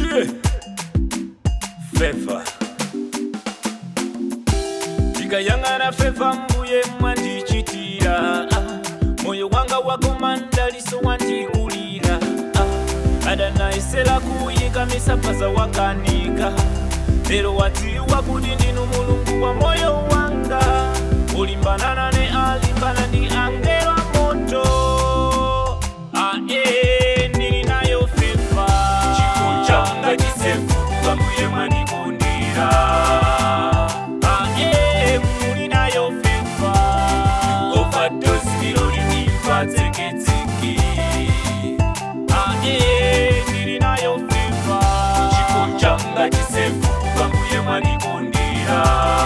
Fefa Ikayangana fefa mbuye mwandichitira moyo wanga wakomanda liso wandikulira adanaisela kuyika misapaza wakanika lero watiwa kuti ndinu mulungu wa moyo wanga ulimbanana ne alimbana ndi angelo moto ndili nayo fefa chiko changa chisefu mbuye mwandikundira muli nayo fefa overdose milori nimva tseketseki ndili nayo fefa chiko changa chisefu mbuye mwandikundira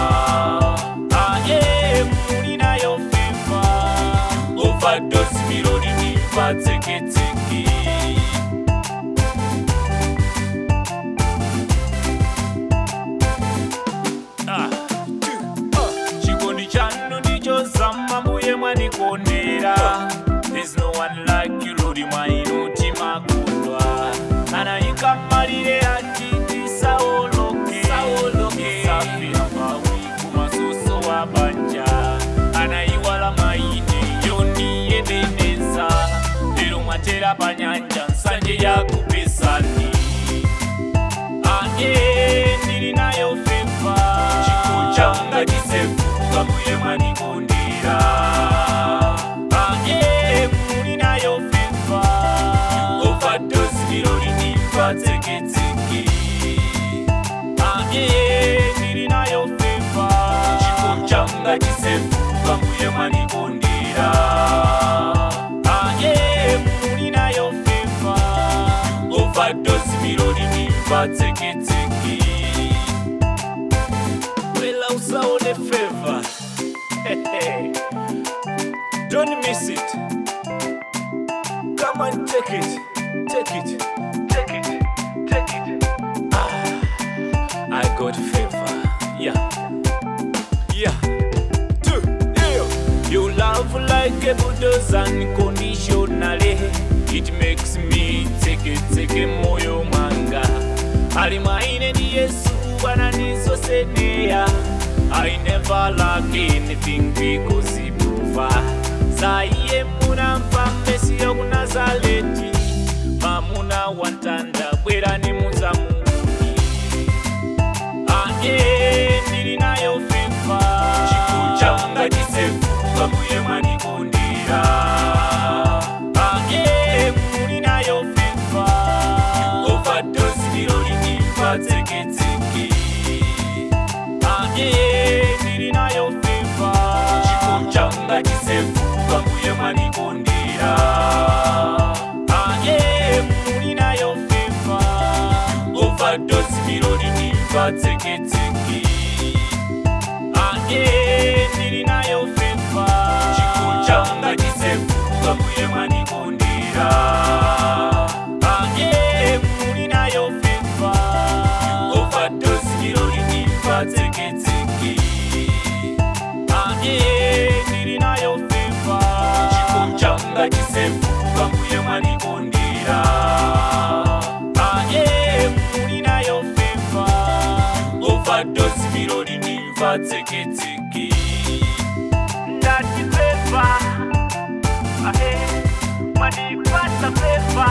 muli nayo fefa overdose milori nimva tseketseki chikondi chanu ndicho zama mbuye mwandikondera. There's no one like you Lord mwainuti makondwa anayika malire akiti saoloke safi apawi kumasuso wa banja anayiwala maine yoni yedeneza lero mwatera panyanja nsanje yakupesani ndili nayo fefa chiko changa chisefu mbuye mwandikundira muli nayo fefa overdose milori nimva tseketseki ndili nayo fefa chiko changa chisefu mbuye mwandikundira muli nayo fefa overdose milori nimva tseketseki wela usaone fefa don't miss it. Come and take it. I got fever. Yeah. You love like a bulldozer unconditionally. It makes me take it moyo manga. Alimaine ni Yesu wananizo senea. I never lack anything because he provides. Zaiye muna mpamesi ya unazaleti mamuna wantanda bwera ni muzamuni ndili nayo fefa chiko changa chisefu mbuye mwandikundira muli nayo fefa overdose milori nimva tseketseki ndili nayo fefa chiko changa chisefu mbuye mwandikundira muli nayo fefa overdose milori nimva tseketseki ndili nayo fefa chiko changa chisefu mbuye mwandikundira muli nayo fefa overdose milori nimva tseketseki ndili nayo fefa chiko changa chisefu mbuye mwandikundira muli nayo fefa overdose milori nimva tseketseki ndati fefa mwanipata fefa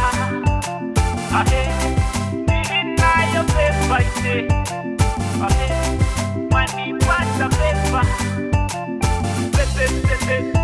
ndili nayo fefa ite mwanipata fefa pepe